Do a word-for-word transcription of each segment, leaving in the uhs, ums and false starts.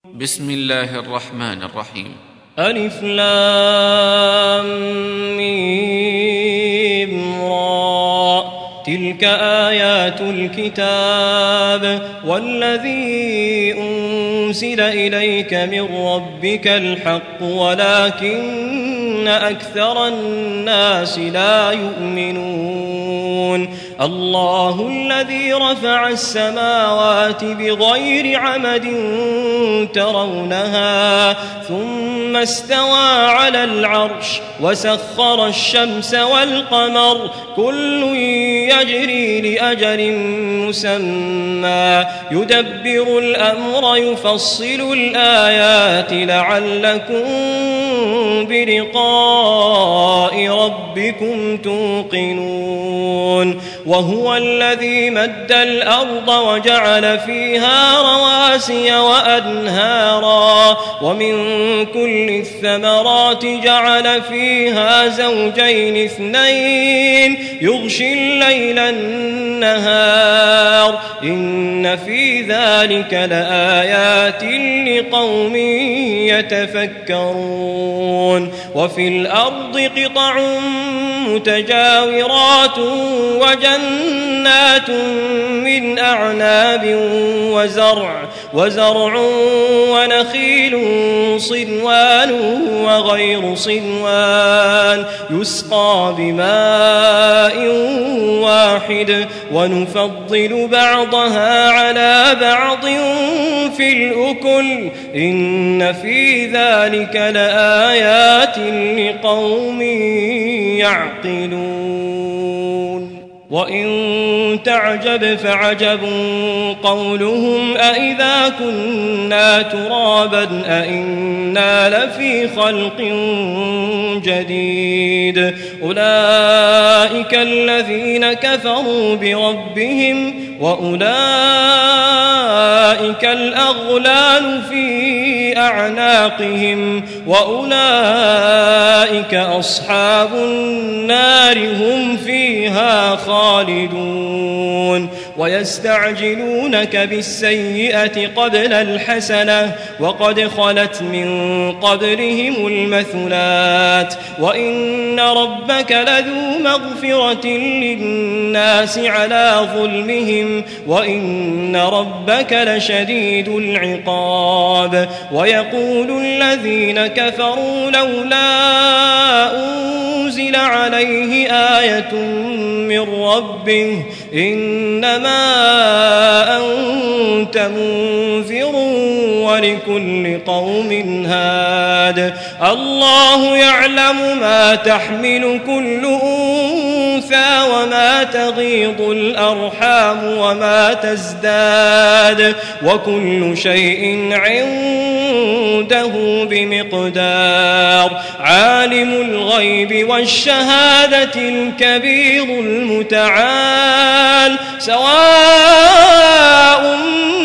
بسم الله الرحمن الرحيم. ألف لام ميم را، تلك آيات الكتاب والذي أنزل إليك من ربك الحق ولكن أكثر الناس لا يؤمنون. الله الذي رفع السماوات بغير عمد ترونها ثم استوى على العرش وسخر الشمس والقمر كل يجري لأجل مسمى يدبر الأمر يفصل الآيات لعلكم بلقاء ربكم توقنون. وهو الذي مد الأرض وجعل فيها رواسي وأنهارا ومن كل الثمرات جعل فيها زوجين اثنين يغشي الليل النهار إن في ذلك لآيات لقوم يتفكرون. وفي الأرض قطع متجاورات وجنات من أعناب وزرع وزرع ونخيل صنوان وغير صنوان يسقى بماء واحد ونفضل بعضها على بعض في الأكل إن في ذلك لآيات لقوم يعقلون. وإن تعجب فعجب قولهم أإذا كنا ترابا أإنا لفي خلق جديد أولئك الذين كفروا بربهم وأولئك الأغلال في أعناقهم وأولئك أصحاب النار هم فيها خالدون. ويستعجلونك بالسيئة قبل الحسنة وقد خلت من قبلهم المثلات وإن ربك لذو مغفرة للناس على ظلمهم وإن ربك لشديد العقاب. ويقول الذين كفروا لولا أنزل عليه آية من ربه إنما أنت منذر ولكل قوم هاد. الله يعلم ما تحمل كل أنثى وما تغيض الأرحام وما تزداد وكل شيء عنده بمقدار. عالم الغيب والشهادة الكبير المتعال سواء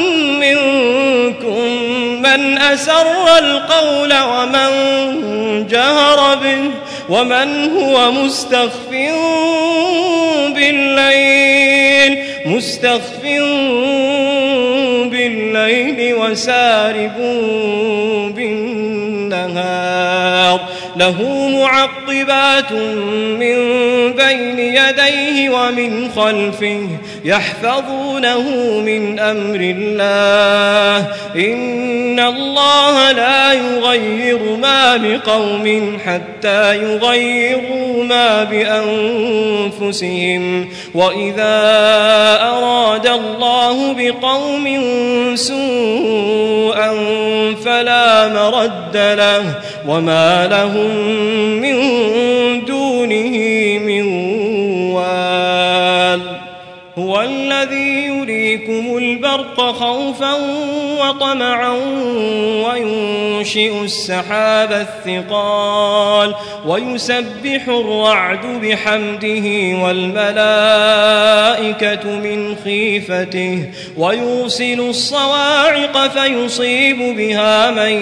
منكم من أسر القول ومن جهر به ومن هو مستخف بالليل مستخف بالليل وسارب بالنهار. له معقبات من بين يديه ومن خلفه يحفظونه من أمر الله إن الله لا يغير ما بقوم حتى يغيروا ما بأنفسهم وإذا أراد الله بقوم سوءا فلا مرد له وما لهم من دونه من وال. هو الذي يريكم البرق خوفا وطمعا وينشئ السحاب الثقال ويسبح الرعد بحمده والملائكة من خيفته ويرسل الصواعق فيصيب بها من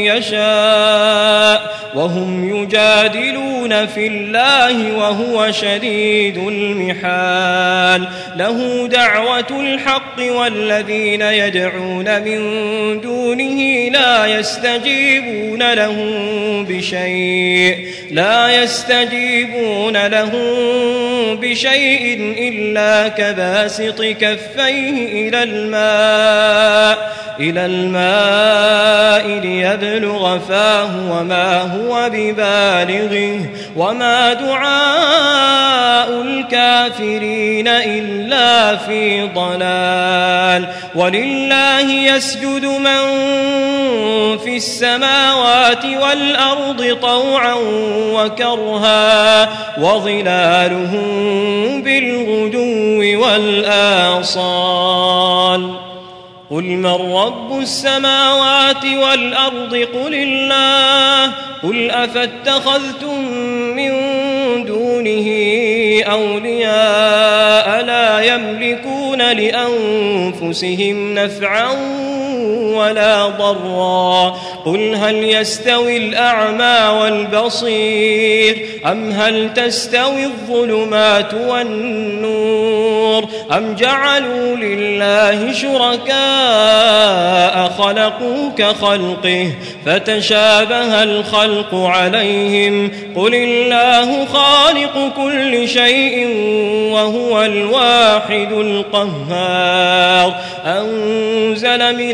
يشاء وهم يجادلون في الله وهو شديد المحال. له دعوة الحق بالحق والذين يدعون من دونه لا يستجيبون لهم بشيء لا يستجيبون لهم بشيء إلا كباسط كفيه إلى الماء إلى الماء ليبلغ فاه وما هو ببالغه وما دعاء الكافرين إلا في ضلال ولله يسجد من في السماوات والأرض طوعا وكرها وظلالهم بالغدو والآصال قل من رب السماوات والأرض قل الله قل أفاتخذتم من دونه أولياء لا يملكون لأنفسهم نفعا ولا ضرا قل هل يستوي الأعمى والبصير أم هل تستوي الظلمات والنور أم جعلوا لله شركاء خلقوا كخلقه فتشابه الخلق عليهم قل الله خالق كل شيء وهو الواحد القهار أنزل من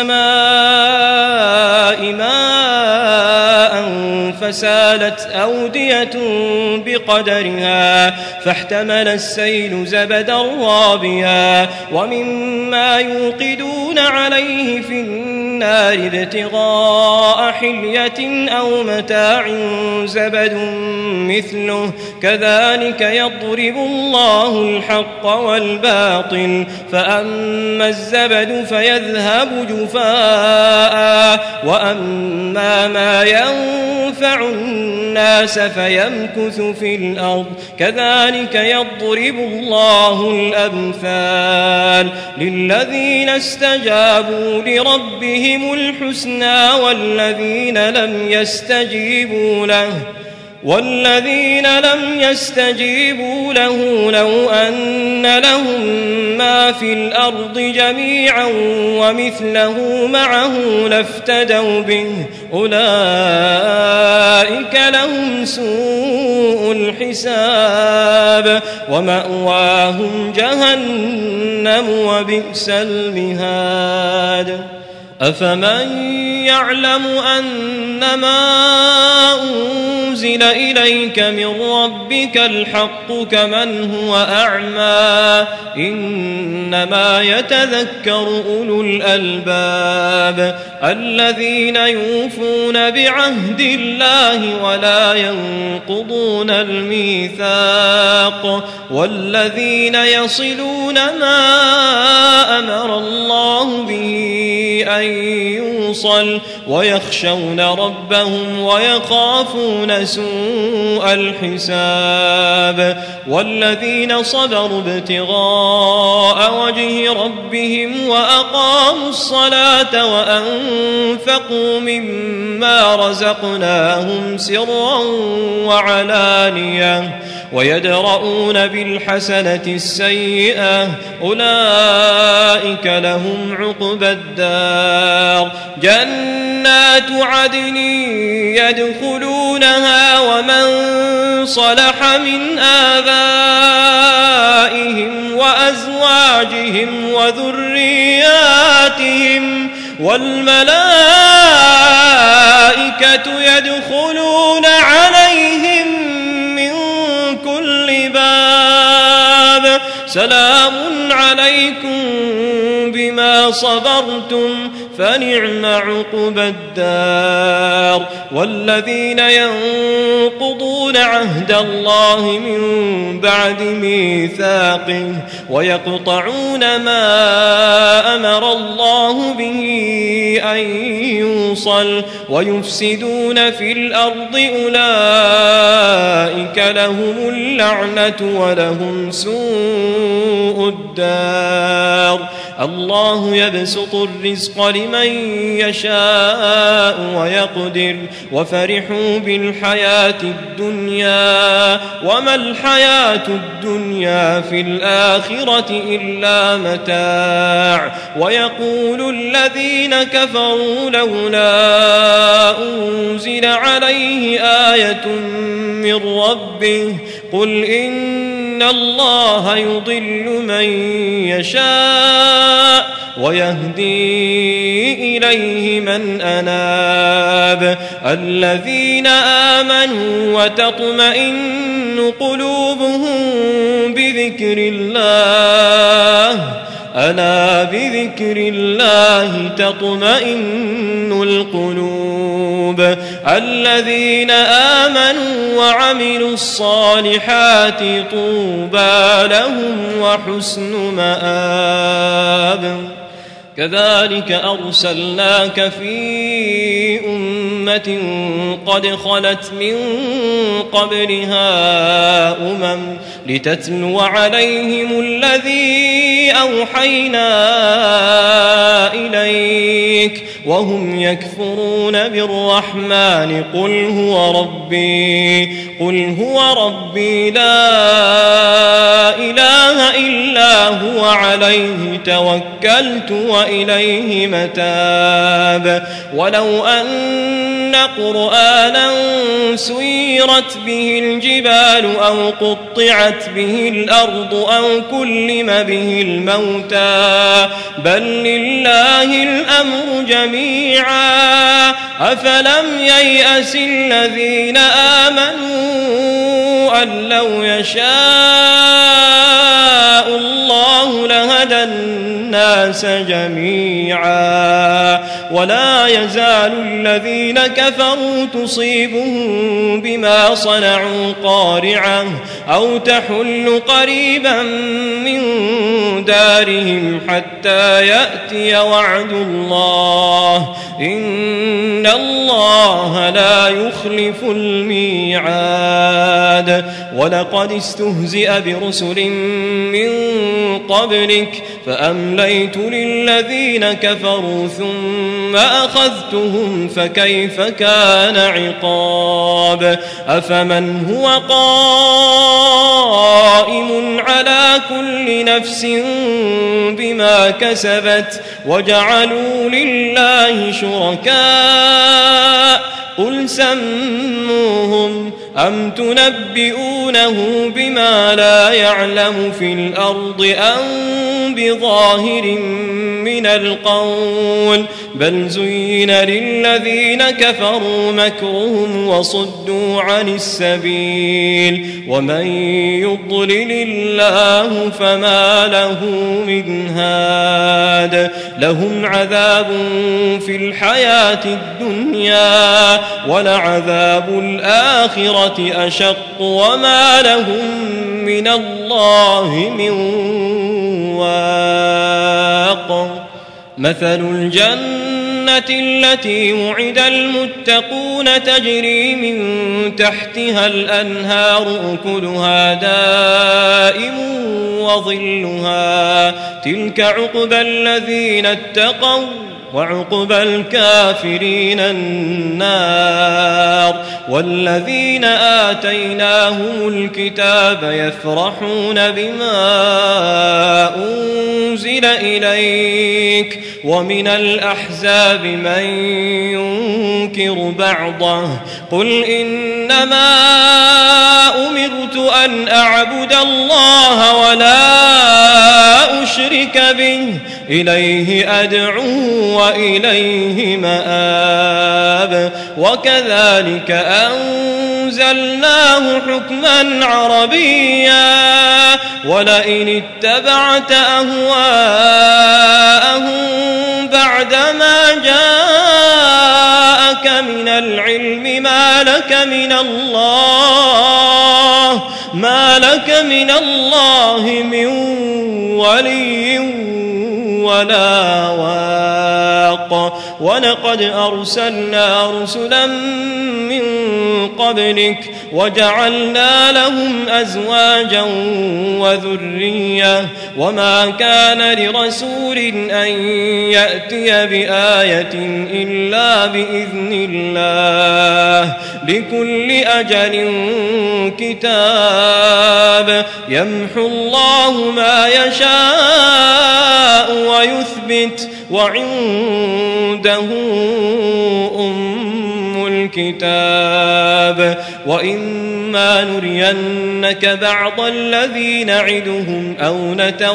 السماء ماء فسالت أودية بقدرها فاحتمل السيل زبدا رابيا ومما يوقدون عليه في النار ابتغاء حلية أو متاع زبد مثله كذلك يضرب الله الحق والباطل فأما الزبد فيذهب جفاء وأما ما ينفع الناس فيمكث في الأرض كذلك يضرب الله الأمثال للذين استجابوا لربهم الحسنى والذين لم يستجيبوا له والذين لم يستجيبوا له لو أن لهم ما في الأرض جميعا ومثله معه لافتدوا به أولئك لهم سوء الحساب ومأواهم جهنم وبئس المهاد أفمن يعلم أنما أنزل إليك من ربك الحق كمن هو أعمى إنما يتذكر أولو الألباب الذين يوفون بعهد الله ولا ينقضون الميثاق والذين يصلون ما أمر الله به أن يوصل ويخشون ربهم ويخافون سوء الحساب والذين صبروا ابتغاء وجه ربهم وأقاموا الصلاة وأنفقوا مما رزقناهم سرا وعلانية ويدرؤون بالحسنة السيئة أولئك لهم عقبى الدار جنات عدن يدخلونها ومن صلح من آبائهم وأزواجهم وذرياتهم والملائكة يدخلون عليهم من كل باب سلام عليكم بما صبرتم فنعم عقبى الدار والذين ينقضون عهد الله من بعد ميثاقه ويقطعون ما أمر الله به أن يوصل ويفسدون في الأرض أولئك لهم اللعنة ولهم سوء الدار الله يبسط الرزق لمن يشاء ويقدر وفرحوا بالحياة الدنيا وما الحياة الدنيا في الآخرة إلا متاع ويقول الذين كفروا لولا أنزل عليه آية من ربه قل إن الله يضل من يشاء ويهدي إليه من أناب الذين آمنوا وتطمئن قلوبهم بذكر الله ألا بذكر الله تطمئن القلوب الذين آمنوا وعملوا الصالحات طوبى لهم وحسن مآب كذلك أرسلناك في أمة قد خلت من قبلها أمم لتتلو عليهم الذي أوحينا إليك وهم يكفرون بالرحمن قل هو ربي قل هو ربي لا إله إلا هو عليه توكلت وإليه متاب ولو أن قرآنا سيرت به الجبال أو قطعت به الأرض أو كلم به الموتى بل لله الأمر جميعا أفلم ييأس الذين آمنوا أن لو يشاء الله لهدى الناس جميعا ولا يزال الذين كفروا تصيبهم بما صنعوا قارعة أو تحل قريبا من دارهم حتى يأتي وعد الله إن الله لا يخلف الميعاد ولقد استهزئ برسل من قبلك فأمليت للذين كفروا ثم أخذتهم فكيف كان عقاب أفمن هو قائم على كل نفس بما كسبت وجعلوا لله شركاء قل سموهم أم تنبئونه بما لا يعلم في الأرض أم بظاهر من القول بل زين للذين كفروا مكرهم وصدوا عن السبيل ومن يضلل الله فما له من هاد لهم عذاب في الحياة الدنيا ولعذاب الآخرة أشق وما لهم من الله من واق مثل الجنة التي وعد المتقون تجري من تحتها الأنهار أكلها دائم وظلها تلك عقبى الذين اتقوا وعقبى الكافرين النار والذين آتيناهم الكتاب يفرحون بما أنزل إليك ومن الأحزاب من ينكر بعضه قل إنما أمرت أن أعبد الله ولا أشرك به إليه أدعو وإليه مآب وكذلك أنزلناه حكما عربيا ولئن اتبعت أهواءهم بعدما جاءك من العلم ما لك من الله ما لك من الله من ولي ولا واق ولقد أرسلنا رسلا من قبلك وجعلنا لهم أزواجا وذرية وما كان لرسول أن يأتي بآية إلا بإذن الله لكل أجل كتاب يمحو الله ما يشاء ويثبت وعنده أم الكتاب وإما نرينك بعض الذي نعدهم أو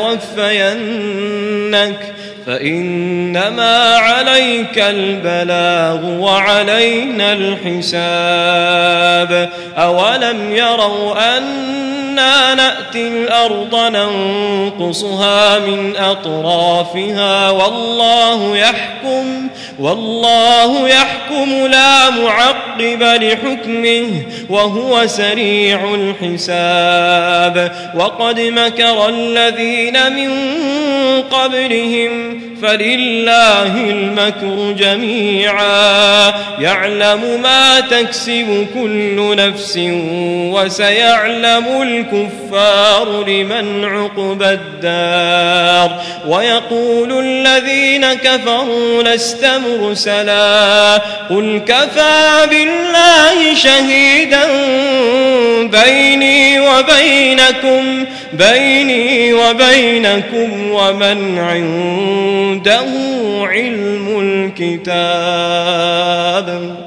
نتوفينك فإنما عليك البلاغ وعلينا الحساب أولم يروا أنا نأتي الأرض ننقصها من أطرافها والله يحكم والله يحكم لا معقب لحكمه وهو سريع الحساب وقد مكر الذين من قبلهم فلله المكر جميعا يعلم ما تكسب كل نفس وسيعلم الكفار لمن عقبى الدار ويقول الذين كفروا لست مرسلا قل كفى بالله شهيدا بيني وبينكم بيني وبينكم ومن عنده علم الكتاب.